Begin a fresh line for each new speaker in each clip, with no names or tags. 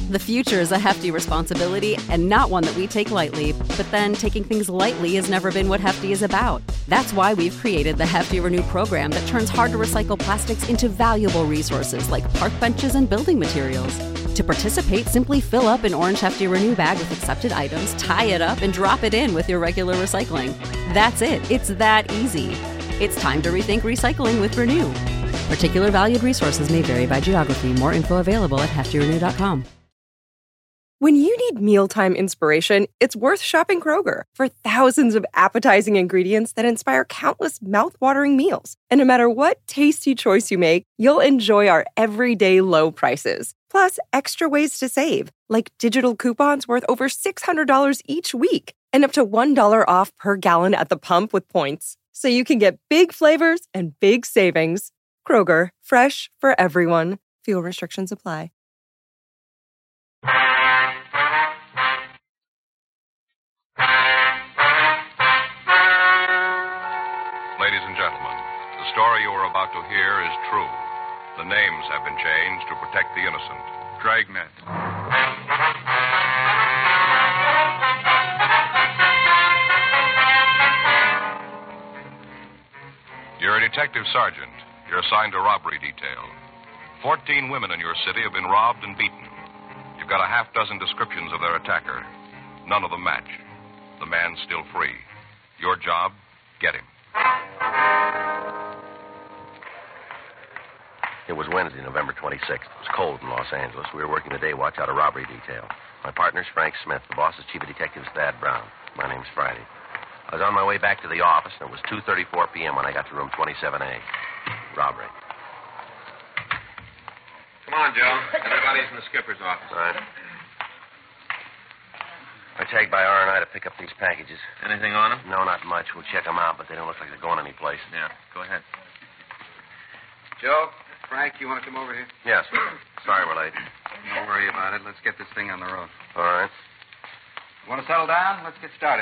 The future is a hefty responsibility and not one that we take lightly, but then taking things lightly has never been what Hefty is about. That's why we've created the Hefty Renew program that turns hard-to-recycle plastics into valuable resources like park benches and building materials. To participate, simply fill up an orange Hefty Renew bag with accepted items, tie it up, and drop it in with your regular recycling. That's it. It's that easy. It's time to rethink recycling with Renew. Particular valued resources may vary by geography. More info available at heftyrenew.com.
When you need mealtime inspiration, it's worth shopping Kroger for thousands of appetizing ingredients that inspire countless mouth-watering meals. And no matter what tasty choice you make, you'll enjoy our everyday low prices. Plus, extra ways to save, like digital coupons worth over $600 each week and up to $1 off per gallon at the pump with points. So you can get big flavors and big savings. Kroger, fresh for everyone. Fuel restrictions apply.
Ladies and gentlemen, the story you are about to hear is true. The names have been changed to protect the innocent. Dragnet. You're a detective sergeant. You're assigned to robbery detail. 14 women in your city have been robbed and beaten. You've got a half dozen descriptions of their attacker. None of them match. The man's still free. Your job, get him.
It was Wednesday, November 26th. It was cold in Los Angeles. We were working the day watch out of robbery detail. My partner's Frank Smith. The boss is Chief of Detectives Thad Brown. My name's Friday. I was on my way back to the office, and it was 2:34 p.m. when I got to room 27A. Robbery.
Come on, Joe. Everybody's in the skipper's office.
All right. I tagged by R&I to pick up these packages.
Anything on them?
No, not much. We'll check them out, but they don't look like they're going anyplace.
Yeah, go ahead. Joe, Frank, you want to come over here?
Yes. Sorry we're late.
Don't worry about it. Let's get this thing on the road.
All right.
Want to settle down? Let's get started.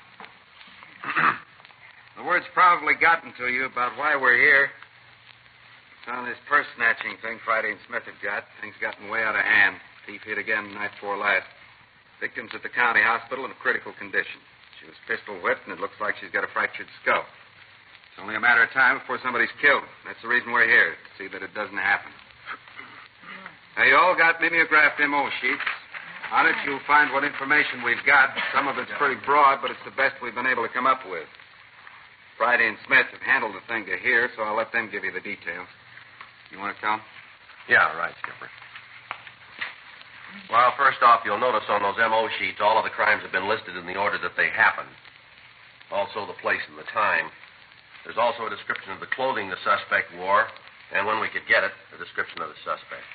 The word's probably gotten to you about why we're here. It's on this purse snatching thing Friday and Smith have got. Things gotten way out of hand. Thief hit again the night before last. Victim's at the county hospital in a critical condition. She was pistol whipped, and it looks like she's got a fractured skull. It's only a matter of time before somebody's killed. That's the reason we're here, to see that it doesn't happen. Now, you all got mimeographed MO sheets. On it, you'll find what information we've got. Some of it's pretty broad, but it's the best we've been able to come up with. Friday and Smith have handled the thing to here, so I'll let them give you the details. You want to come?
Yeah, right, Skipper. Well, first off, you'll notice on those MO sheets, all of the crimes have been listed in the order that they happened. Also the place and the time. There's also a description of the clothing the suspect wore, and when we could get it, a description of the suspect.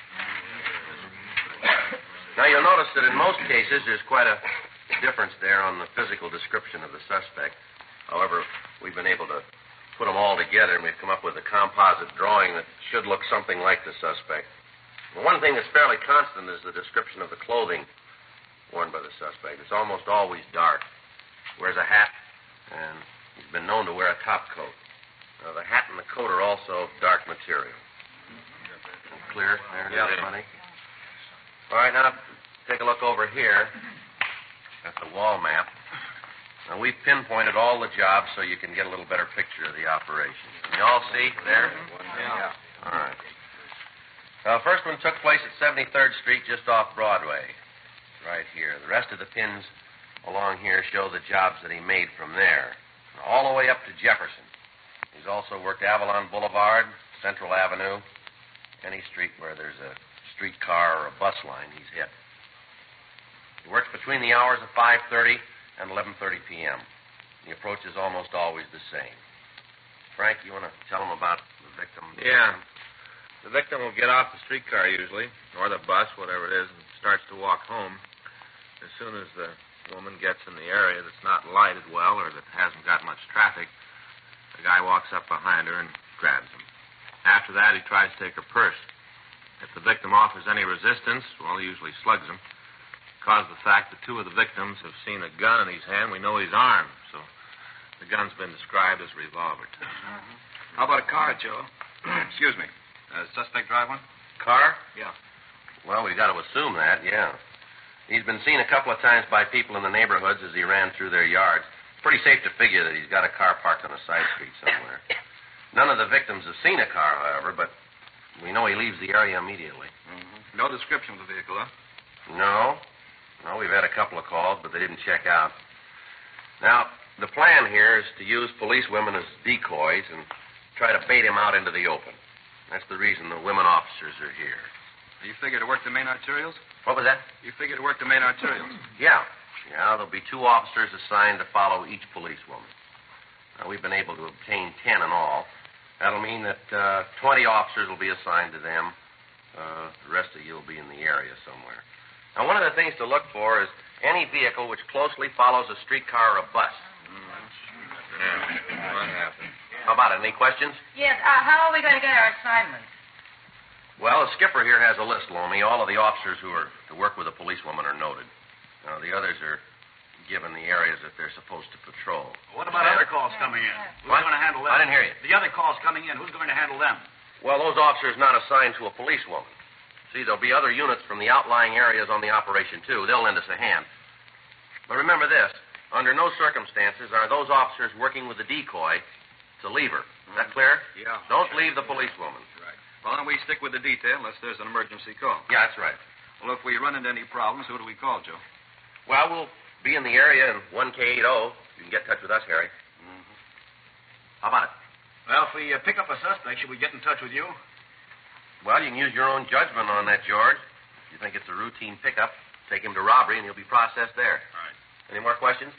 Now, you'll notice that in most cases, there's quite a difference there on the physical description of the suspect. However, we've been able to put them all together, and we've come up with a composite drawing that should look something like the suspect. Well, one thing that's fairly constant is the description of the clothing worn by the suspect. It's almost always dark. Wears a hat, and he's been known to wear a top coat. Now, the hat and the coat are also dark material. Clear? There,
yeah,
buddy. All right, now, take a look over here at the wall map. Now, we've pinpointed all the jobs so you can get a little better picture of the operation. Can you all see there?
Yeah.
All right. First one took place at 73rd Street, just off Broadway. Right here. The rest of the pins along here show the jobs that he made from there. All the way up to Jefferson. He's also worked Avalon Boulevard, Central Avenue, any street where there's a streetcar or a bus line he's hit. He works between the hours of 5:30 and 11:30 p.m. The approach is almost always the same. Frank, you want to tell him about the victim?
Yeah. The victim will get off the streetcar usually, or the bus, whatever it is, and starts to walk home. As soon as the woman gets in the area that's not lighted well or that hasn't got much traffic, the guy walks up behind her and grabs him. After that, he tries to take her purse. If the victim offers any resistance, well, he usually slugs him. Because of the fact that two of the victims have seen a gun in his hand, we know he's armed. So the gun's been described as a revolver.
How about a car, Joe? Excuse me. Suspect drive one?
Car?
Yeah.
Well, we've got to assume that, yeah. He's been seen a couple of times by people in the neighborhoods as he ran through their yards. It's pretty safe to figure that he's got a car parked on a side street somewhere. None of the victims have seen a car, however, but we know he leaves the area immediately.
Mm-hmm. No description of the vehicle, huh?
No, we've had a couple of calls, but they didn't check out. Now, the plan here is to use police women as decoys and try to bait him out into the open. That's the reason the women officers are here.
You figure to work the main arterials?
What was that?
You figure to work the main arterials?
Yeah, there'll be 2 officers assigned to follow each policewoman. Now, we've been able to obtain 10 in all. That'll mean that 20 officers will be assigned to them. The rest of you will be in the area somewhere. Now, one of the things to look for is any vehicle which closely follows a streetcar or a bus.
Yeah, what happened?
How about it? Any questions?
Yes, how are we going to get our assignments?
Well, the skipper here has a list, Lomi. All of the officers who are to work with a policewoman are noted. Now, the others are given the areas that they're supposed to patrol.
What about other calls coming in? Who's
What?
going to handle them?
I didn't hear you.
The other calls coming in, who's going to handle them?
Well, those officers not assigned to a policewoman. See, there'll be other units from the outlying areas on the operation, too. They'll lend us a hand. But remember this. Under no circumstances are those officers working with the decoy to leave her. Is that clear?
Yeah.
Don't leave the policewoman.
Right. Well, then we stick with the detail unless there's an emergency call.
Yeah, that's right.
Well, if we run into any problems, who do we call, Joe?
Well, we'll be in the area in 1K80. You can get in touch with us, Harry.
Mm-hmm.
How about it?
Well, if we pick up a suspect, should we get in touch with you?
Well, you can use your own judgment on that, George. If you think it's a routine pickup, take him to robbery and he'll be processed there.
All right.
Any more questions?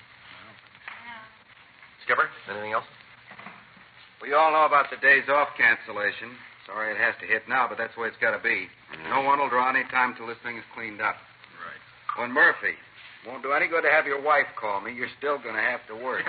Skipper, anything else?
We all know about the days off cancellation. Sorry it has to hit now, but that's the way it's got to be. No one will draw any time till this thing is cleaned up.
Right.
When Murphy, won't do any good to have your wife call me. You're still going to have to work.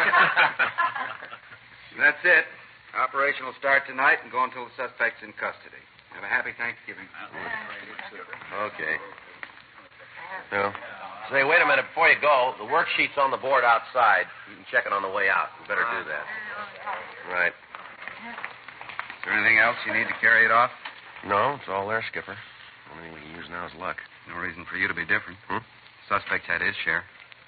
That's it. Operation will start tonight and go until the suspect's in custody. Have a happy Thanksgiving.
Okay. Well, say, wait a minute. Before you go, the worksheet's on the board outside. You can check it on the way out. You better do that. Right.
Is there anything else you need to carry it off?
No, it's all there, Skipper. Only thing we can use now is luck.
No reason for you to be different. Suspect had his share.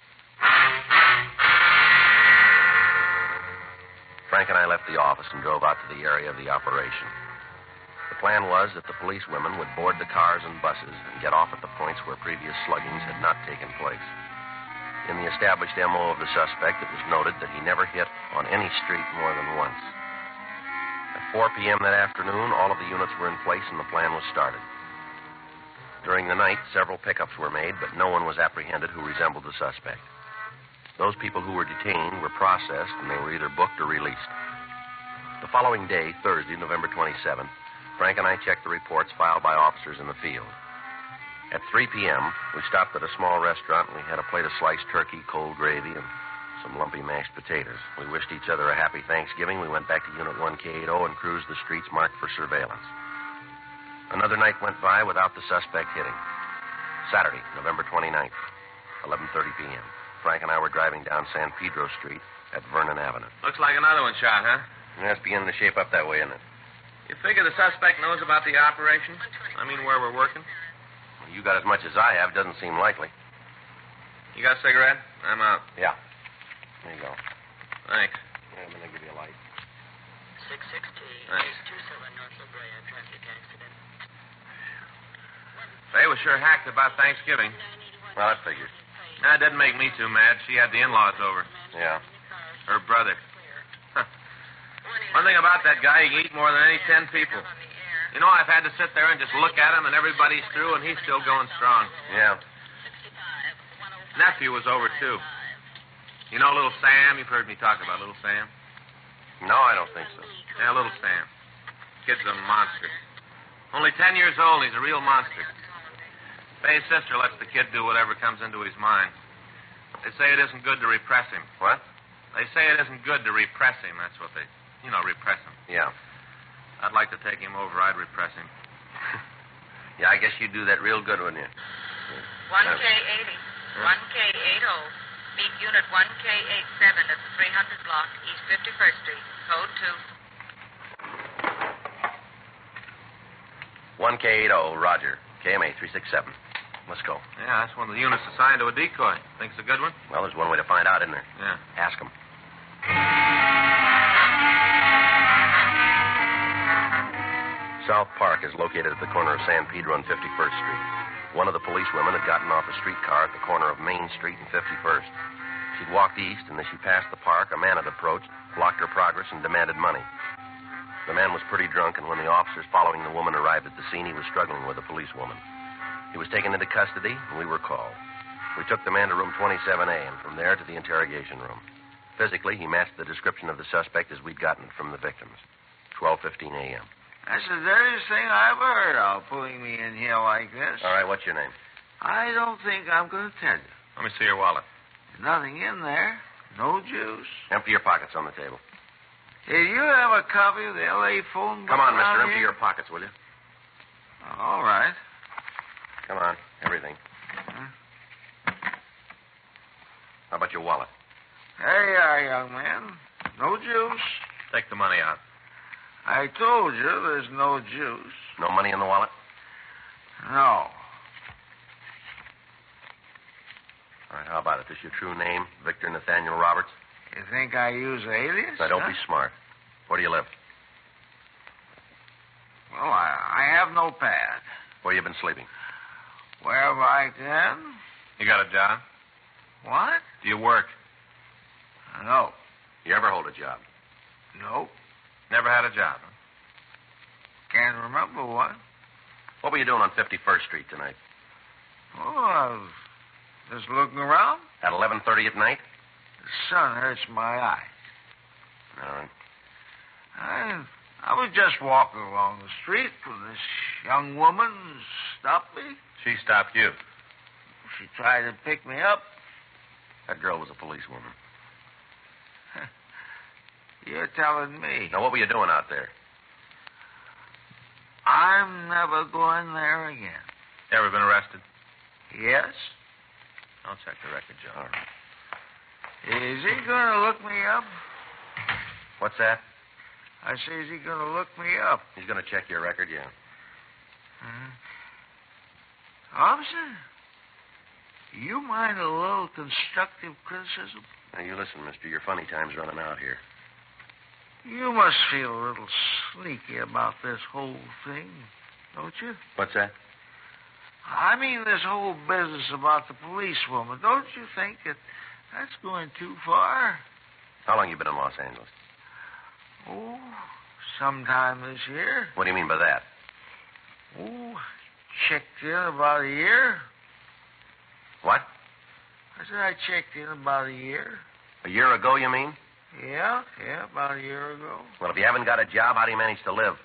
Frank and I left the office and drove out to the area of the operation. The plan was that the police women would board the cars and buses and get off at the points where previous sluggings had not taken place. In the established MO of the suspect, it was noted that he never hit on any street more than once. At 4 p.m. that afternoon, all of the units were in place and the plan was started. During the night, several pickups were made, but no one was apprehended who resembled the suspect. Those people who were detained were processed, and they were either booked or released. The following day, Thursday, November 27th, Frank and I checked the reports filed by officers in the field. At 3 p.m., we stopped at a small restaurant, and we had a plate of sliced turkey, cold gravy, and some lumpy mashed potatoes. We wished each other a happy Thanksgiving. We went back to Unit 1K80 and cruised the streets marked for surveillance. Another night went by without the suspect hitting. Saturday, November 29th, 11:30 p.m. Frank and I were driving down San Pedro Street at Vernon Avenue.
Looks like another one shot, huh?
Yeah, it's beginning to shape up that way, isn't it?
You figure the suspect knows about the operation? I mean, where we're working?
Well, you got as much as I have. Doesn't seem likely.
You got a cigarette? I'm out.
Yeah. There you go.
Thanks.
Yeah, I'm going to give you a light.
660
Thanks.
27 North La Brea, traffic accident.
They was sure hacked about Thanksgiving.
Well, that figures.
That didn't make me too mad. She had the in-laws over.
Yeah.
Her brother. Huh. One thing about that guy, he can eat more than any 10 people. You know, I've had to sit there and just look at him, and everybody's through, and he's still going strong.
Yeah.
Nephew was over, too. You know Little Sam? You've heard me talk about Little Sam.
No, I don't think so.
Yeah, Little Sam. Kid's a monster. Only 10 years old, and he's a real monster. Faye's sister lets the kid do whatever comes into his mind. They say it isn't good to repress him.
What?
They say it isn't good to repress him. That's what they, repress him.
Yeah.
I'd like to take him over. I'd repress him.
Yeah, I guess you'd do that real good, wouldn't you?
1K80. 1K80. Meet Unit 1K87 at the 300 block, East 51st Street. Code 2.
1K80, Roger. KMA 367. Let's go.
Yeah, that's one of the units assigned to a decoy. Think it's a good one?
Well, there's one way to find out, isn't there?
Yeah.
Ask him. South Park is located at the corner of San Pedro and 51st Street. One of the policewomen had gotten off a streetcar at the corner of Main Street and 51st. She'd walked east, and as she passed the park, a man had approached, blocked her progress, and demanded money. The man was pretty drunk, and when the officers following the woman arrived at the scene, he was struggling with a policewoman. He was taken into custody, and we were called. We took the man to room 27A, and from there to the interrogation room. Physically, he matched the description of the suspect as we'd gotten it from the victims. 12:15 a.m.
That's the dirtiest thing I ever heard of, pulling me in here like this.
All right, what's your name?
I don't think I'm going to tell you.
Let me see your wallet.
Nothing in there. No juice.
Empty your pockets on the table.
Did you have a copy of the L.A. phone book?
Come on, mister,
around
empty
here?
your pockets, will you?
All right.
Come on, everything. How about your wallet?
There you are, young man. No juice.
Take the money out.
I told you there's no juice.
No money in the wallet?
No.
All right, how about it? This your true name, Victor Nathaniel Roberts?
You think I use alias?
Now, don't be smart. Where do you live?
Well, I have no pad.
Where you been sleeping?
Wherever I can.
You got a job?
What?
Do you work?
No.
You ever hold a job?
Nope.
Never had a job, huh?
Can't remember what.
What were you doing on 51st Street tonight?
Oh, I was just looking around.
At 11:30 at night?
The sun hurts my eyes.
All right.
I was just walking along the street when this young woman stopped me.
She stopped you.
She tried to pick me up.
That girl was a policewoman.
You're telling me.
Now, what were you doing out there?
I'm never going there again.
Ever been arrested?
Yes?
I'll check the record, Joe.
All right.
Is he going to look me up?
What's that?
I say, is he going to look me up?
He's going to check your record, yeah.
Officer, you mind a little constructive criticism?
Now, you listen, mister. Your funny time's running out here.
You must feel a little sneaky about this whole thing, don't you?
What's that?
I mean, this whole business about the policewoman. Don't you think that's going too far?
How long you been in Los Angeles?
Oh, sometime this year.
What do you mean by that?
Oh, checked in about a year.
What?
I said I checked in about a year.
A year ago, you mean?
Yeah, about a year ago.
Well, if you haven't got a job, how do you manage to live?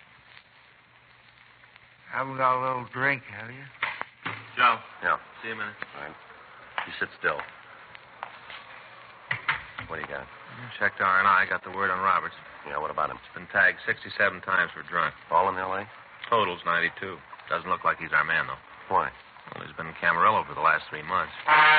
Haven't got a little drink, have you?
Joe.
Yeah.
See you a minute.
All right. You sit still. What do you got?
Checked R&I. Got the word on Roberts.
Yeah, what about him?
Been tagged 67 times for drunk.
All in L.A.?
Total's 92. Doesn't look like he's our man, though.
Why?
Well, he's been in Camarillo for the last 3 months.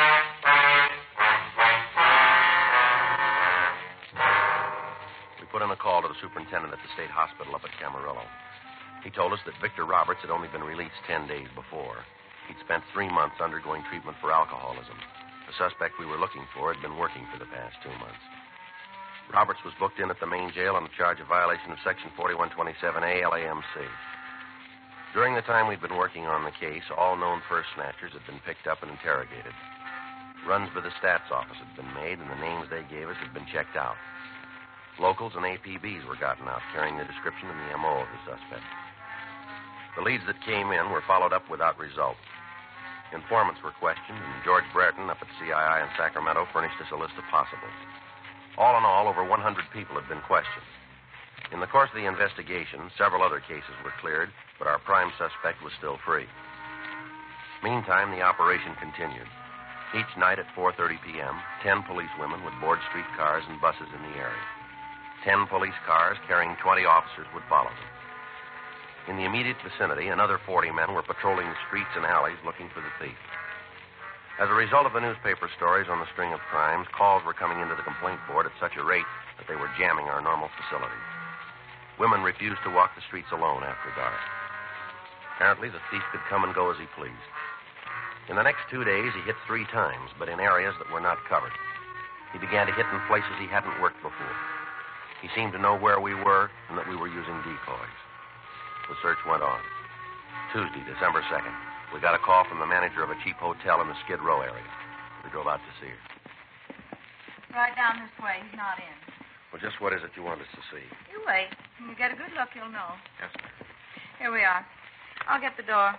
We put in a call to the superintendent at the state hospital up at Camarillo. He told us that Victor Roberts had only been released 10 days before. He'd spent 3 months undergoing treatment for alcoholism. The suspect we were looking for had been working for the past 2 months. Roberts was booked in at the main jail on the charge of violation of Section 4127A LAMC. During the time we'd been working on the case, all known purse snatchers had been picked up and interrogated. Runs by the stats office had been made, and the names they gave us had been checked out. Locals and APBs were gotten out, carrying the description and the MO of the suspect. The leads that came in were followed up without result. Informants were questioned, and George Brereton up at CII in Sacramento furnished us a list of possibles. All in all, over 100 people had been questioned. In the course of the investigation, several other cases were cleared, but our prime suspect was still free. Meantime, the operation continued. Each night at 4:30 p.m., 10 policewomen would board streetcars and buses in the area. 10 police cars carrying 20 officers would follow them. In the immediate vicinity, another 40 men were patrolling the streets and alleys looking for the thief. As a result of the newspaper stories on the string of crimes, calls were coming into the complaint board at such a rate that they were jamming our normal facilities. Women refused to walk the streets alone after dark. Apparently, the thief could come and go as he pleased. In the next 2 days, he hit 3 times, but in areas that were not covered. He began to hit in places he hadn't worked before. He seemed to know where we were and that we were using decoys. The search went on. Tuesday, December 2nd, we got a call from the manager of a cheap hotel in the Skid Row area. We drove out to see her.
Right down this way. He's not in.
Well, just what is it you want us to see?
You wait. When you get a good look, you'll know.
Yes, ma'am.
Here we are. I'll get the door.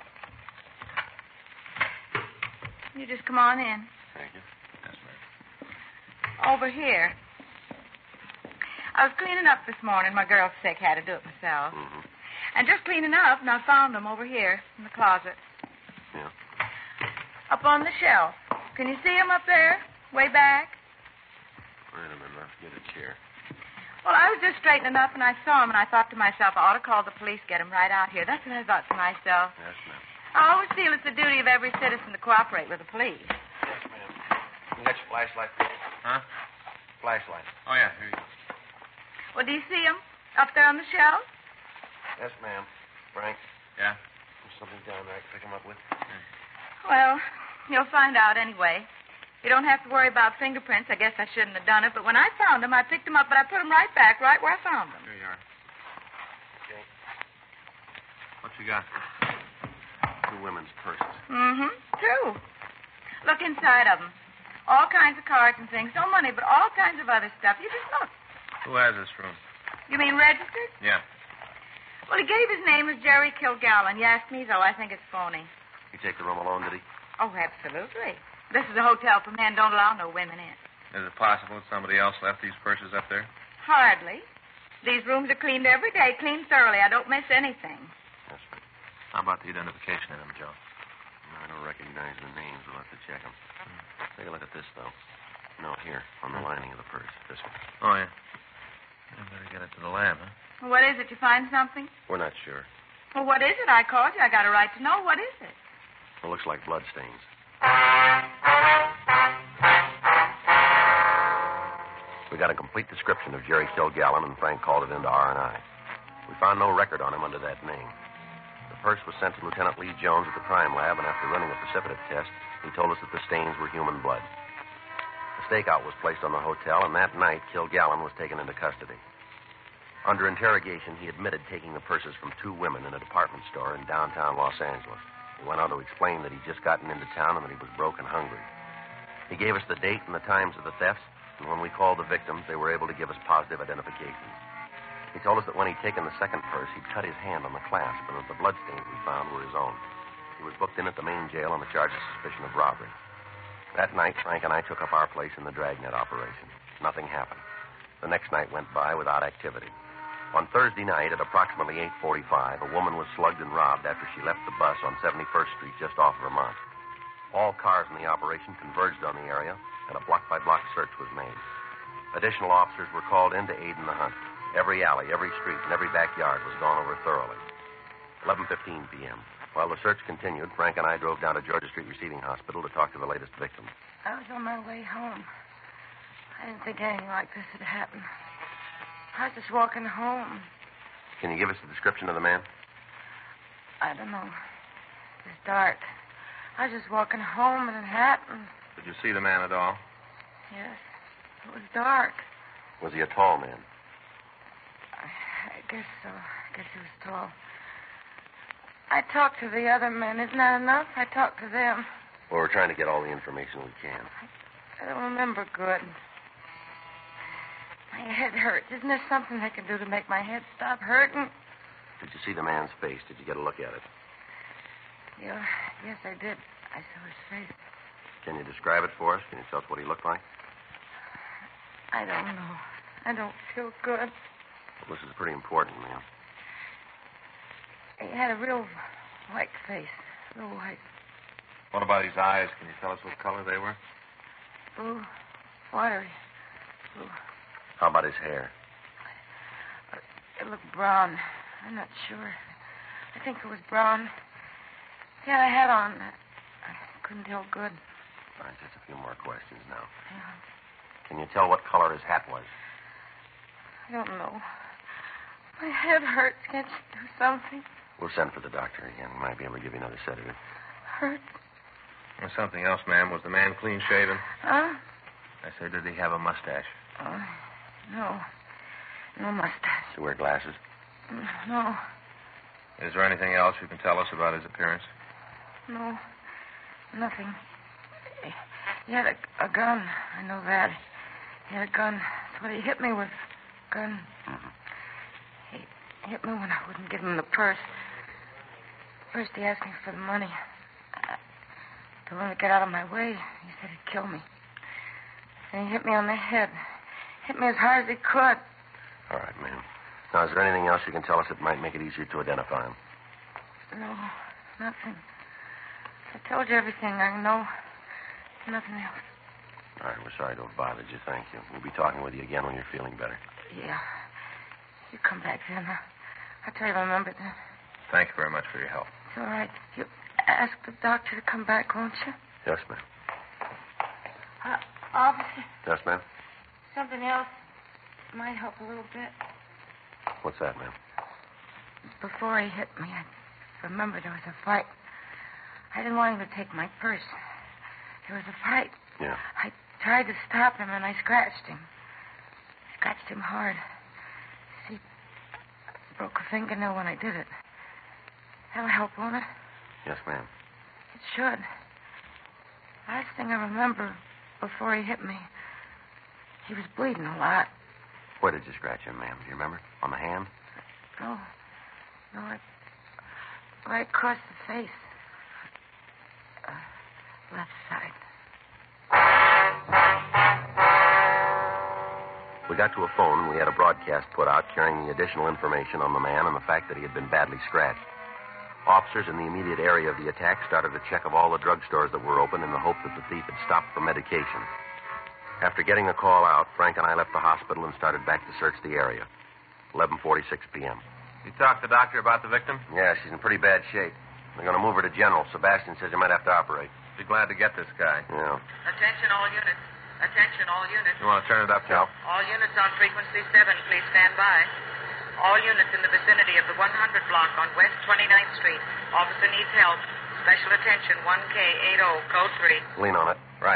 You just come on in.
Thank you. Yes, ma'am.
Over here. I was cleaning up this morning. My girl's sick. Had to do it myself.
Mm-hmm.
And just cleaning up, and I found them over here in the closet.
Yeah.
Up on the shelf. Can you see them up there? Way back?
Wait a minute. I'll get a chair.
Well, I was just straightening up, and I saw them, and I thought to myself, I ought to call the police, get them right out here. That's what I thought to myself.
Yes, ma'am.
I always feel it's the duty of every citizen to cooperate with the police.
Yes, ma'am. Can you get your flashlight, please?
Huh?
Flashlight.
Oh, yeah, here you go.
Well, do you see them up there on the shelf?
Yes, ma'am. Frank,
Yeah?
there's something down there I can pick him up with.
Well, you'll find out anyway. You don't have to worry about fingerprints. I guess I shouldn't have done it, but when I found them, I picked them up, but I put them right back, right where I found them.
Here you are.
Okay.
What you got?
2 women's purses.
Mm-hmm. True. Look inside of them. All kinds of cards and things. No money, but all kinds of other stuff. You just look.
Who has this room?
You mean registered?
Yeah.
Well, he gave his name as Jerry Kilgallen. You ask me, though, I think it's phony.
He take the room alone, did he?
Oh, absolutely. This is a hotel for men. Don't allow no women in.
Is it possible that somebody else left these purses up there?
Hardly. These rooms are cleaned every day, cleaned thoroughly. I don't miss anything.
Yes, ma'am.
How about the identification of them, Joe?
I don't recognize the names. We'll have to check them. Take a look at this, though. No, here, on the lining of the purse. This one.
Oh, yeah. I better get it to the lab, huh?
What is it? You find something?
We're not sure.
Well, what is it? I called you. I got a right to know. What is it?
It looks like blood stains. We got a complete description of Jerry Kilgallen, and Frank called it into R&I. We found no record on him under that name. The purse was sent to Lieutenant Lee Jones at the crime lab, and after running a precipitate test, he told us that the stains were human blood. A stakeout was placed on the hotel, and that night, Kilgallen was taken into custody. Under interrogation, he admitted taking the purses from 2 women in a department store in downtown Los Angeles. He went on to explain that he'd just gotten into town and that he was broke and hungry. He gave us the date and the times of the thefts, and when we called the victims, they were able to give us positive identification. He told us that when he'd taken the second purse, he'd cut his hand on the clasp, and that the bloodstains we found were his own. He was booked in at the main jail on the charge of suspicion of robbery. That night, Frank and I took up our place in the dragnet operation. Nothing happened. The next night went by without activity. On Thursday night at approximately 8:45, a woman was slugged and robbed after she left the bus on 71st Street just off Vermont. All cars in the operation converged on the area, and a block-by-block search was made. Additional officers were called in to aid in the hunt. Every alley, every street, and every backyard was gone over thoroughly. 11:15 p.m. While the search continued, Frank and I drove down to Georgia Street Receiving Hospital to talk to the latest victim.
I was on my way home. I didn't think anything like this had happened. I was just walking home.
Can you give us a description of the man?
I don't know. It was dark. I was just walking home and it happened.
Did you see the man at all?
Yes. It was dark.
Was he a tall man?
I guess so. I guess he was tall. I talked to the other men. Isn't that enough? I talked to them.
Well, we're trying to get all the information we can.
I don't remember good. My head hurts. Isn't there something they can do to make my head stop hurting?
Did you see the man's face? Did you get a look at it?
Yeah, yes, I did. I saw his face.
Can you describe it for us? Can you tell us what he looked like?
I don't know. I don't feel good.
Well, this is pretty important, ma'am.
He had a real white face. Real white.
What about his eyes? Can you tell us what color they were?
Blue. Watery. Blue.
How about his hair?
It looked brown. I'm not sure. I think it was brown. He had a hat on. I couldn't tell good.
All right, just a few more questions now.
Yeah.
Can you tell what color his hat was?
I don't know. My head hurts. Can't you do something?
We'll send for the doctor again. He might be able to give you another sedative.
Hurt?
There's something else, ma'am. Was the man clean shaven?
Huh?
I said, did he have a mustache?
No. No mustache.
Does he wear glasses?
No.
Is there anything else you can tell us about his appearance?
No. Nothing. He had a gun. I know that. He had a gun. That's what he hit me with. Gun.
Mm-hmm.
He hit me when I wouldn't give him the purse. First, he asked me for the money. I told him to get out of my way. He said he'd kill me. And he hit me on the head. Hit me as hard as he could.
All right, ma'am. Now, is there anything else you can tell us that might make it easier to identify him?
No, nothing. I told you everything I know. Nothing else.
All right, we're sorry to have bothered you. Thank you. We'll be talking with you again when you're feeling better.
Yeah. You come back then. I'll try to remember that.
Thank you very much for your help.
It's all right. You ask the doctor to come back, won't you?
Yes, ma'am.
Officer,
Yes, ma'am?
something else might help a little bit.
What's that, ma'am?
Before he hit me, I remembered there was a fight. I didn't want him to take my purse. There was a fight.
Yeah.
I tried to stop him, and I scratched him. Scratched him hard. See, I broke a fingernail when I did it. That'll help, won't it?
Yes, ma'am.
It should. Last thing I remember before he hit me, he was bleeding a lot.
Where did you scratch him, ma'am? Do you remember? On the hand?
No, right across the face. Left side.
We got to a phone, and we had a broadcast put out carrying the additional information on the man and the fact that he had been badly scratched. Officers in the immediate area of the attack started a check of all the drugstores that were open in the hope that the thief had stopped for medication. After getting the call out, Frank and I left the hospital and started back to search the area. 11:46 p.m.
You talked to the doctor about the victim?
Yeah, she's in pretty bad shape. They're going to move her to General. Sebastian says you might have to operate.
Be glad to get this guy.
Yeah.
Attention all units. Attention all units.
You want to turn it up, Joe?
All units on frequency 7, please stand by. All units in the vicinity of the 100 block on West 29th Street. Officer needs help. Special attention, 1K80, code 3.
Lean on it. Right.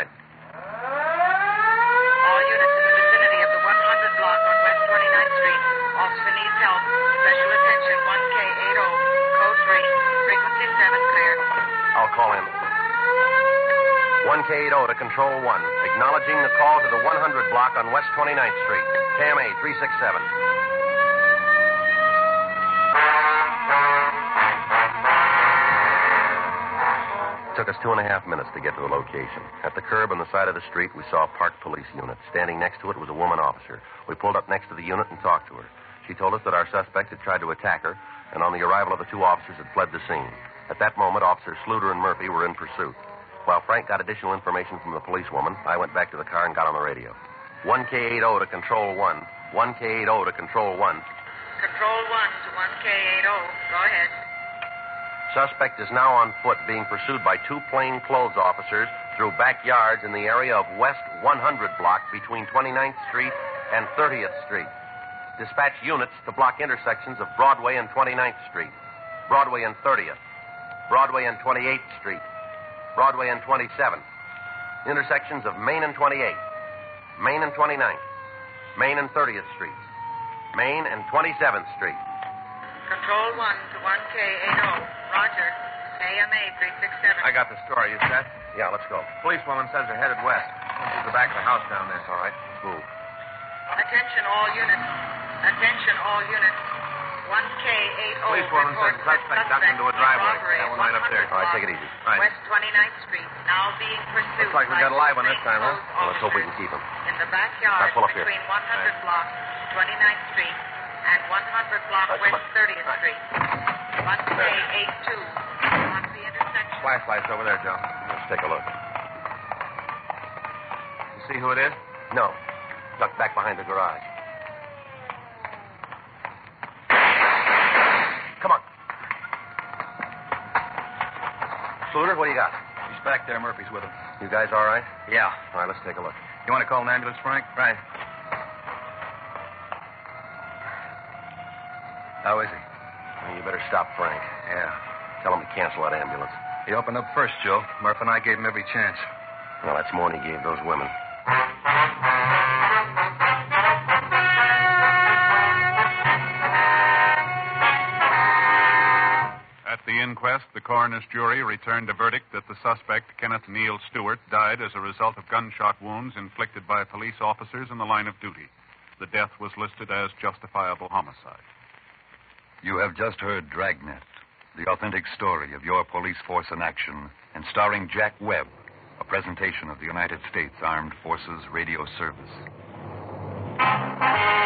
All units in the vicinity of the 100 block on West 29th Street. Officer needs help. Special attention, 1K80, code 3. Frequency 7, clear.
I'll call in. 1K80 to Control 1. Acknowledging the call to the 100 block on West 29th Street. KMA 367. It took us 2.5 minutes to get to the location. At the curb on the side of the street, we saw a parked police unit. Standing next to it was a woman officer. We pulled up next to the unit and talked to her. She told us that our suspect had tried to attack her, and on the arrival of the two officers had fled the scene. At that moment, Officers Sluder and Murphy were in pursuit. While Frank got additional information from the policewoman, I went back to the car and got on the radio. 1K80 to Control 1. 1K80 to Control 1.
Control 1 to 1K80. Go ahead.
Suspect is now on foot, being pursued by two plainclothes officers through backyards in the area of West 100 block between 29th Street and 30th Street. Dispatch units to block intersections of Broadway and 29th Street, Broadway and 30th, Broadway and 28th Street, Broadway and 27th, intersections of Main and 28th, Main and 29th, Main and 30th Street, Main and 27th Street.
Control 1 to 1K80. Roger. AMA 367.
I got the story. You set?
Yeah, let's go.
Policewoman says they're headed west. To the back of the house down there.
All right, let's move.
Attention all units. Attention all units. 1K80.
Policewoman says the suspect ducked into a driveway. That one right up there.
All right, take it easy.
Right.
West 29th Street. Now being pursued.
Looks like we got a live one this time, huh?
Well, let's hope we can keep him.
In the backyard
Now, pull up here.
between 100 block 29th Street and 100 block West 30th Street. 1K82. On the intersection.
Flashlight's over there, Joe.
Let's take a look.
You see who it is?
No. Ducked back behind the garage. Come on. Sluder, what do you got?
He's back there. Murphy's with him.
You guys all right?
Yeah.
All right, let's take a look.
You want to call an ambulance, Frank?
Right.
How is he?
Well, you better stop Frank.
Yeah.
Tell him to cancel that ambulance.
He opened up first, Joe. Murph and I gave him every chance.
Well, that's more than he gave those women.
At the inquest, the coroner's jury returned a verdict that the suspect, Kenneth Neil Stewart, died as a result of gunshot wounds inflicted by police officers in the line of duty. The death was listed as justifiable homicide.
You have just heard Dragnet, the authentic story of your police force in action, and starring Jack Webb, a presentation of the United States Armed Forces Radio Service.